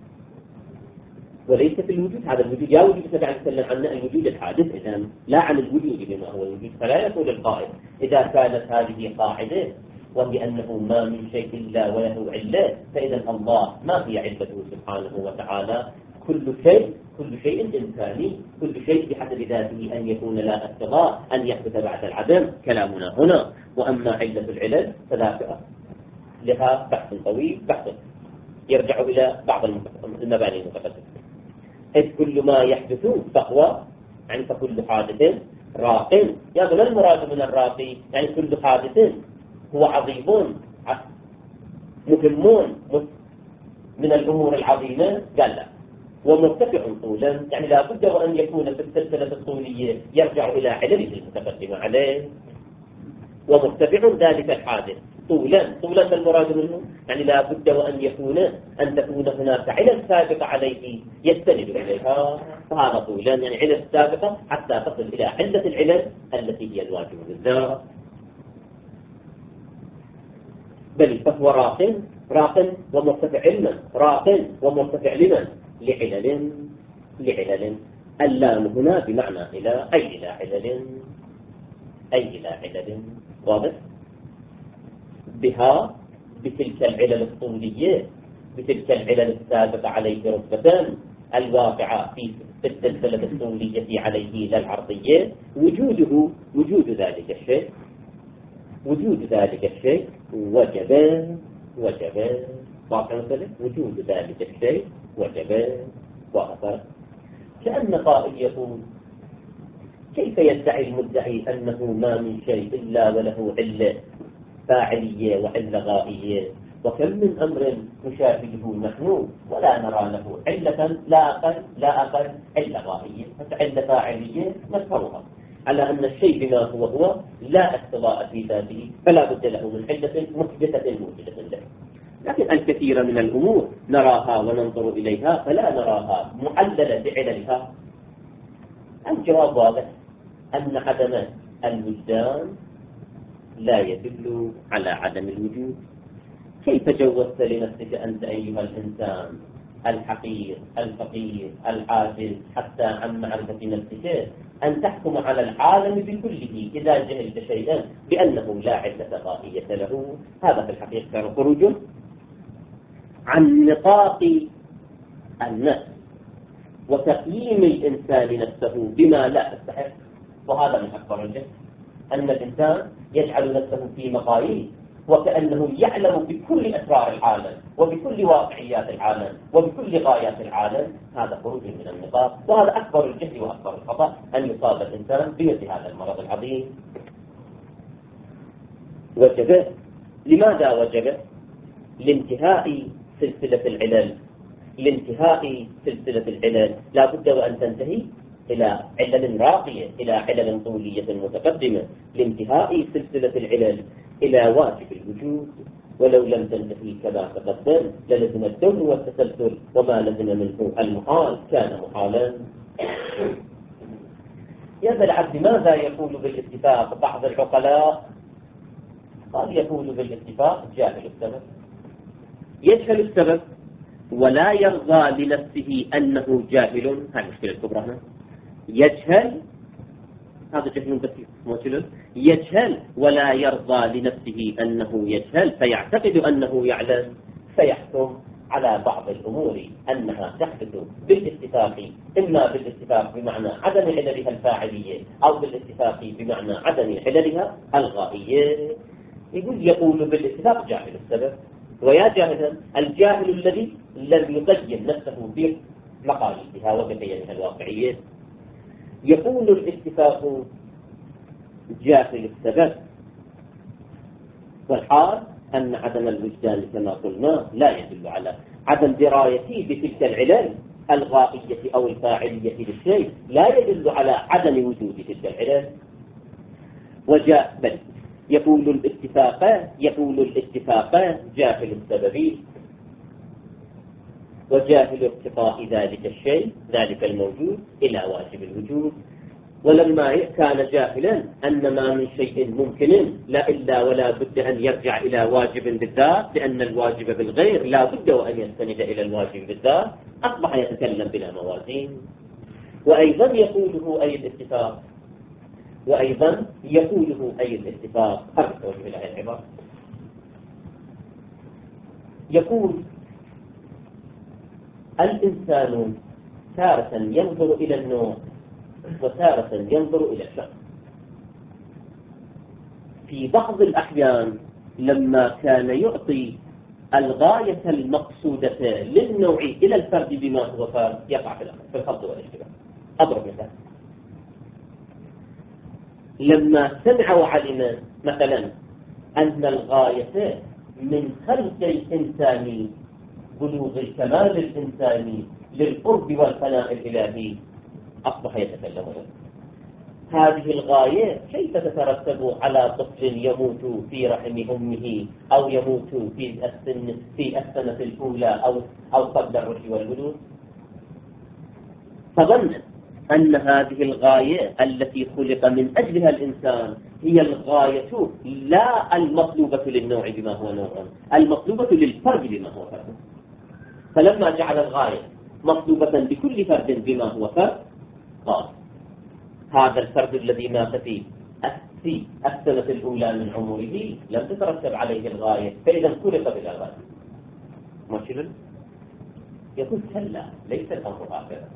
وليس في الوجود، هذا الوجود يا وجود النبي عليه وسلم عن الوجود الحادث إذن لا عن الوجود بما هو الوجود. فلا يقول القائل إذا كانت هذه قاعدة وهي أنه ما من شيء إلا وله علة، فإذا الله ما هي علته سبحانه وتعالى؟ كل شيء إمكاني، كل شيء بحسب ذاته أن يكون لا اقتضاء، أن يحدث بعد العدم. كلامنا هنا. وأما علة العلل فلا لها بحث طويل، بحث يرجع إلى بعض المباني المتقدمة. إذ كل ما يحدث فهو، يعني فكل حادث راق. يعني ما المراد من الراقي؟ يعني كل حادث هو عظيم مهم من الأمور العظيمة. قال لا، ومرتفع طولا، يعني لا بد وأن يكون في السلسلة الطولية يرجع إلى علله المتقدمة عليه. ومرتفع ذلك الحادث طولا ما المراد منه؟ يعني لا بد أن تكون هناك علل سابقة عليه يستند إليها، فهذا طولا يعني علل سابقة حتى تصل إلى علة العلل التي هي الواجب بالذات. بل فهو راق ومرتفع علما، راق ومرتفع لمن؟ لعلل. اللام هنا بمعنى إلى، أي إلى علل واضح؟ بها بتلك العلل الطولية، بتلك العلل السابقة عليه رتبة الواقعة في السلسلة الطولية عليه لا العرضية، وجود ذلك الشيء وجب واقع ذلك وجود ذلك الشيء وجب واقع. كأن قائل يقول كيف يدعي المدعي أنه ما من شيء إلا وله علة فاعلية وعلة غائية، وكم من أمر نشاهده نحن ولا نرى له علة لا أقل علة غائية، علة فاعلية نذكرها على أن الشيء بما هو لا اقتضاء في ذاته، فلا بد له من علة محدثة موجودة له. لكن الكثير من الأمور نراها وننظر إليها فلا نراها معللة بعللها. الجواب واضح أن عدم الوجدان لا يدل على عدم الوجود. كيف جوزت لنفسك أنت أيها الإنسان الحقير الفقير العاجز حتى عن معرفة نفسك أن تحكم على العالم بكله إذا جهلت شيئا بأنه لا علة غائية له؟ هذا في الحقيقة خروج عن نطاق النفس وتقييم الإنسان نفسه بما لا تستحق. وهذا من أكبر الجهل، أن الإنسان يجعل نفسه في مقاييس وكأنه يعلم بكل أسرار العالم وبكل واقعيات العالم وبكل غايات العالم. هذا خروج من النطاق، وهذا أكبر الجهل وأكبر الخطأ أن يصاب الإنسان بمثل هذا المرض العظيم. وجب. لماذا وجب؟ لانتهاء سلسلة العلل لا بد وأن تنتهي إلى علل راقية، إلى علل طولية متقدمة، لانتهاء سلسلة العلل إلى واجب الوجود. ولو لم تنتهي كما تقدم للزم الدور والتسلسل، وما لزم منه المحال كان محالا. يا ذا العبد ماذا يقول بالاتفاق بعض العقلاء؟ قال يقول بالاتفاق جاهل السبب، يجهل السبب ولا يرضى لنفسه أنه جاهل. هذه المشكلة الكبرى هنا. يجهل، هذا جهل بسيط موجود، يجهل ولا يرضى لنفسه أنه يجهل فيعتقد أنه يعلم، فيحكم على بعض الأمور أنها تحدث بالاتفاق، إما بالاتفاق بمعنى عدم عللها الفاعلية أو بالاتفاق بمعنى عدم عللها الغائية. يقول بالاتفاق جاهل السبب. ويا جاهلا الجاهل الذي لم يقيم نفسه بمقاييسها وبقيمها الواقعية. يقول الاتفاق جاهل السبب، والحال أن عدم الوجدان كما قلنا لا يدل على عدم درايته بتلك العلل الغائية أو الفاعلية للشيء، لا يدل على عدم وجود تلك العلل. بل يقول الاتفاق جاهل السبب وجاهل ارتقاء ذلك الشيء ذلك الموجود إلى واجب الوجود. ولما كان جاهلا أن ما من شيء ممكن لا إلا ولا بد أن يرجع إلى واجب بالذات، لأن الواجب بالغير لا بد وأن يستند إلى الواجب بالذات، أصبح يتكلم بلا موازين. وأيضا يقوله أي الاتفاق أرجو إلى العبارة. يقول الإنسان تارة ينظر إلى النوع وتارة ينظر إلى الشخص. في بعض الأحيان لما كان يعطي الغاية المقصودة للنوع إلى الفرد بما هو فرد يقع في الخلط والاشتباه. أضرب مثال: لما سمع وعلم مثلا أن الغاية من خلق الإنسان بلوغ الكمال الإنساني للقرب والفناء الإلهي أصبح يتكلم عنه. هذه الغاية كيف تترتب على طفل يموت في رحم أمه أو يموت في السنة الأولى أو قبل الرشد والبلوغ؟ فظن أن هذه الغاية التي خلق من أجلها الإنسان هي الغاية لا المطلوبة للنوع بما هو نوع، المطلوبة للفرد بما هو فرد. فلما جعل الغاية مطلوبة بكل فرد بما هو فرد، قال هذا الفرد الذي مات في السنة الأولى من عمره لم تترتب عليه الغاية، فإذا خلق بلا غاية. ماشي؟ يقول كلا، ليس الأمر هكذا.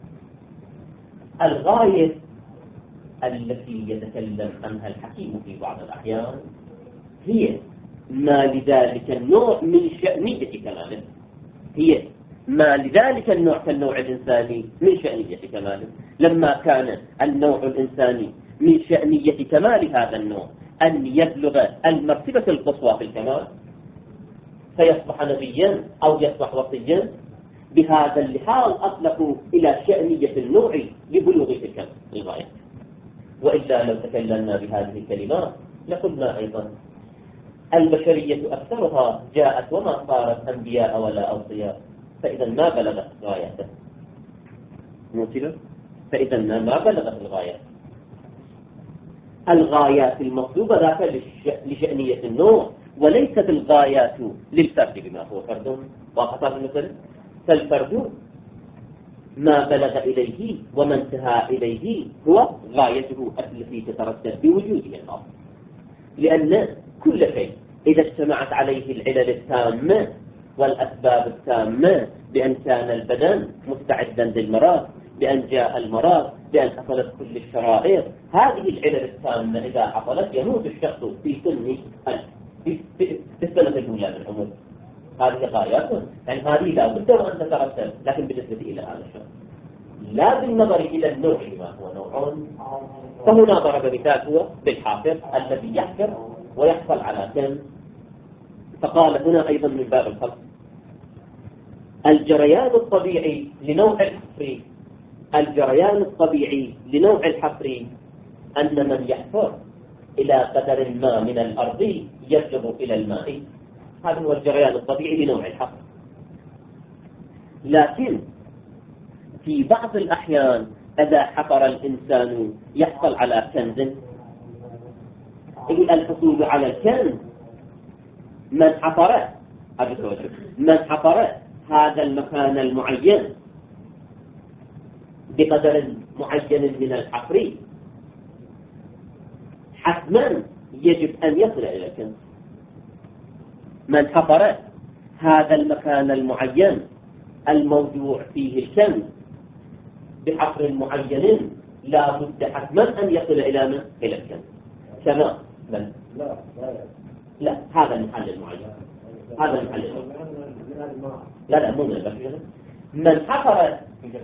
الغاية التي يتكلم عنها الحكيم في بعض الأحيان هي ما لذلك النوع من شأنية كماله، هي ما لذلك النوع كالنوع الإنساني من شأنية كماله. لما كان النوع الإنساني من شأنية كمال هذا النوع أن يبلغ المرتبة القصوى في الكمال فيصبح نبيا أو يصبح وصيا، بهذا اللحاظ أطلقوا إلى شأنية النوع لبلوغ تلك الغاية. وإلا لو تكلمنا بهذه الكلمات لقلنا أيضا البشرية أكثرها جاءت وما صارت أنبياء ولا أوصياء، فإذا ما بلغت غايته. مثلا فإذا ما بلغت الغاية. الغايات المطلوبة ذاك لشأنية النوع، وليست الغايات للفرد بما هو فرد. وقصد المثل فالفرد ما بلغ إليه وما انتهى إليه هو غايته التي تترتب بوجوده الخاص، لأن كل شيء إذا اجتمعت عليه العلل التامة والأسباب التامة، بأن كان البدن مستعدا للمرض، بأن جاء المرض، بأن حصلت كل الشرائط، هذه العلل التامة إذا حصلت يموت الشخص في السنة الأولى من عمره. هذه غايات، يعني هذه لا بد أن تترتب، لكن بالنسبة إلى هذا الشخص لا بالنظر إلى النوع ما هو نوع. فهنا ضرب مثال هو بالحافر الذي يحفر ويحصل على كم. فقال هنا أيضا من باب الخلق الجريان الطبيعي لنوع الحفر، الجريان الطبيعي لنوع الحفر أن من يحفر إلى قدر ما من الأرض يبلغ إلى الماء، هذا هو الجريان الطبيعي لنوع الحفر. لكن في بعض الأحيان إذا حفر الإنسان يحصل على كنز، يقول الحصول على الكنز من حفر هذا المكان المعين بقدر معين من الحفر حتما يجب أن يصل إلى الكنز. من حفر هذا المكان المعين الموضوع فيه الكنز بحفر معين لا بد حتما أن يصل إلى الكنز. كما من لا هذا المحل المعين، هذا المحل المعين. لا مو من البشر. من حفر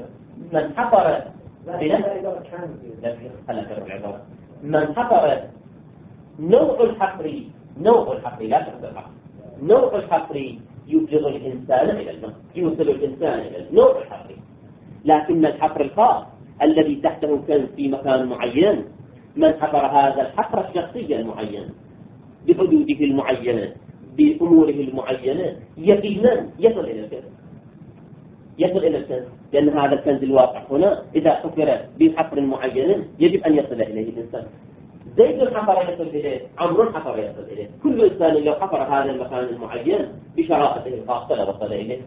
من حفر نوع الحفر لا تحت الحفر، نوع الحفر يبلغ الإنسان إلى الماء، يوصل الإنسان إلى نوع الحفر. لكن الحفر الخاص الذي تحته كنز في مكان معين، من حفر هذا الحفر الشخصي المعين بحدوده المعينة بأموره المعينة يقينا يصل إلى الكنز، لأن هذا الكنز الواقع هنا إذا حفر بحفر معين يجب أن يصل إليه الإنسان. زيد حفر يصل إليه، عمرو حفر يصل إليه، كل إنسان لو حفر هذا المكان المعين بشرائطه الخاصة لوصل إليه.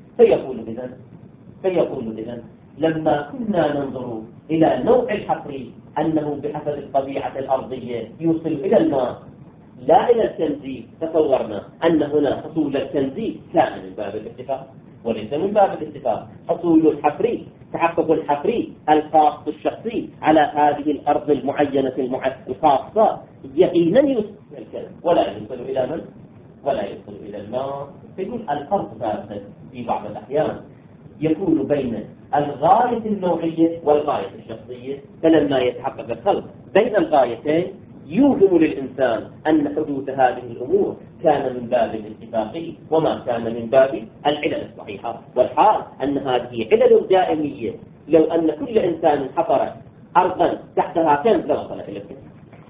فيقول إذن لما كنا ننظر إلى نوع الحفر أنه بحسب الطبيعة الأرضية يوصل إلى الماء لا إلى الكنز، تصورنا أن هنا حصول الكنز كان من باب الاتفاق وليس من باب الاتفاق. حصول الحفر، تحقق الحفر الخاص الشخصي على هذه الأرض المعينة الخاصة يقينا يوصل إلى الكنز ولا يوصل إلى من؟ ولا يوصل إلى الماء. فيقول الفرق فاسد في بعض الأحيان يكون بين الغاية النوعية والغاية الشخصية. فلما يتحقق الخلط بين الغايتين يوهم للإنسان أن حدوث هذه الأمور كان من باب الاتفاق وما كان من باب العلل الصحيحة. والحال أن هذه علل دائمية، لو أن كل إنسان حفر أرضا تحتها كنز لوصل إلى الكنز.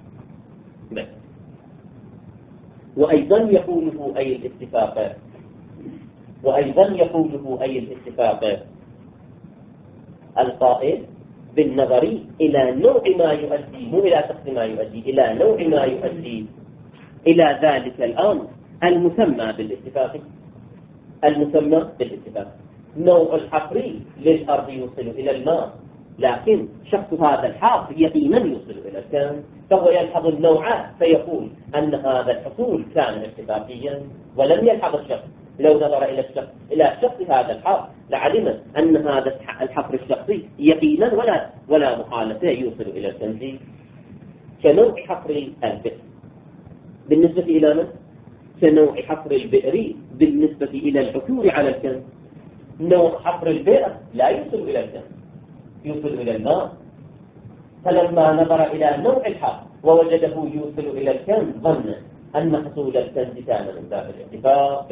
وأيضا يقوله أي الاتفاق القائل بالنظر إلى نوع ما يؤدي، مو إلى شخص ما يؤدي، إلى نوع ما يؤدي إلى ذلك الأمر المسمى بالاتفاق. نوع الحفر للأرض يوصل إلى الماء، لكن شخص هذا الحفر يقينا يوصل إلى الكنز، فهو يلحظ النوع فيقول أن هذا الحصول كان اتفاقيا، ولم يلحظ الشخص. لو نظر إلى شخص هذا الحفر لعلم أن هذا الحفر الشخصي يقينا ولا محالة يوصل إلى الكنز. كنوع حفر البئر بالنسبة إلى من؟ كنوع حفر البئر بالنسبة إلى العثور على الكنز. نوع حفر البئر لا يوصل إلى الكنز، يوصل إلى الماء. فلما نظر إلى نوع الحفر ووجده يوصل إلى الكنز ظن أن حصول الكنز كان من باب الاتفاق.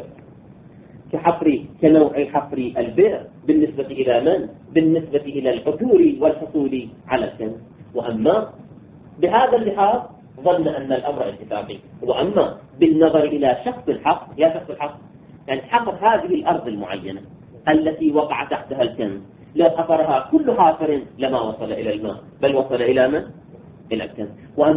كنوع حفر البئر بالنسبة إلى من؟ بالنسبة إلى العثور والحصول على الكنز. وأما بهذا اللحاظ ظن أن الأمر اتفاقي. وأما بالنظر إلى شخص الحفر، يا شخص الحفر يعني حفر هذه الأرض المعينة التي وقع تحتها الكنز، لو حفرها كل حافر لما وصل إلى الماء، بل وصل إلى من؟ إلى الكنز.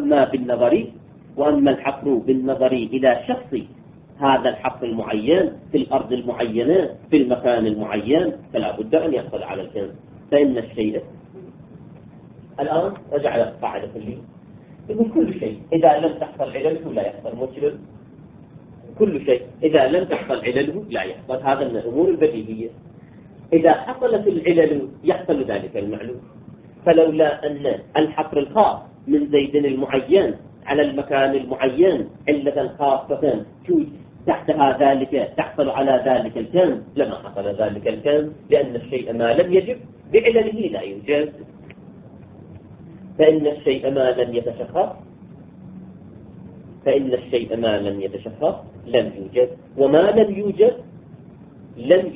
وأما الحفر بالنظر إلى شخص هذا الحفر المعين في الأرض المعينة في المكان المعين، فلا بد أن يحصل على الكنز. فإن الشيء الآن رجع على قاعدة اللي يقول كل شيء إذا لم تحصل علله لا يحصل مشكل. كل شيء إذا لم تحصل علله لا يحصل، هذا من الأمور البديهية. إذا حصلت العلل يحصل ذلك المعلوم. فلولا أن الحفر الخاص من زيد المعين على المكان المعين علة خاصة تحتها ذلك تحصل على ذلك الكنز لما حصل ذلك الكنز، لأن الشيء ما لم يجب بعلله لا يوجد. فإن الشيء ما لم يتشخص لم يوجد، وما لم يوجد لم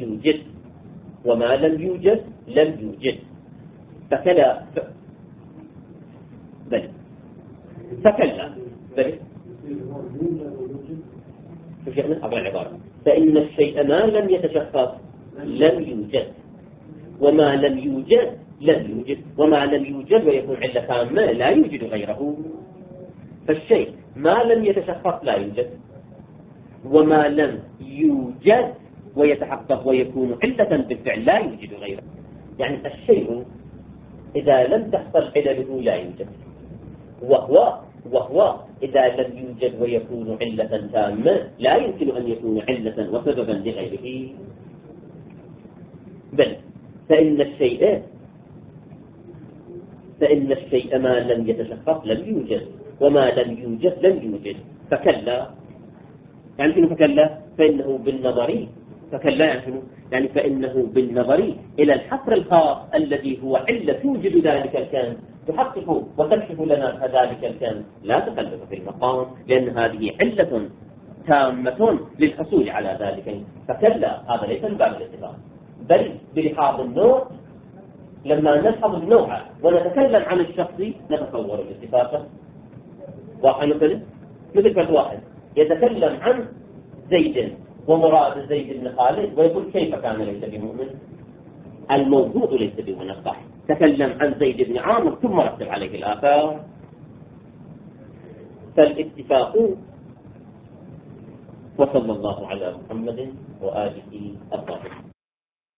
يوجد. فكلا بل أقرأ العبارة. فإن الشيء ما لم يتشخص لم يوجد، وما لم يوجد لم يوجد. وما لم يوجد ويكون علة تامة لا يوجد غيره. فالشيء ما لم يتشخص لا يوجد، وما لم يوجد ويتحقق ويكون علة بالفعل لا يوجد غيره. يعني الشيء إذا لم تحصل علله لا يوجد، وهو إذا لم يوجد ويكون علة تامة لا يمكن أن يكون علة وسببا لغيره. بل فإن الشيء ما لم يتشخص لم يوجد، وما لم يوجد لم يوجد. فكلا يعني شنو فكلا؟ فإنه بالنظر يعني فإنه بالنظر إلى الحصر الخاص الذي هو علة توجد ذلك الكنز تحقق وتكشف لنا ذلك الكنز لا تكلف في المقام، لأن هذه علة تامة للحصول على ذلك. فكلا هذا ليس من باب الاتفاق، بل بلحاظ النوع. لما نلحظ النوع ونتكلم عن الشخص نتصور الاتفاق. واحد مثل واحد يتكلم عن زيد ومراد زيد بن خالد ويقول كيف كان ليس بمؤمن. الموضوع ليس بمنقح، تكلم عن زيد بن عامر ثم رتب عليه الآثار. فالاتفاق. وصلى الله على محمد وآله الطاهرين.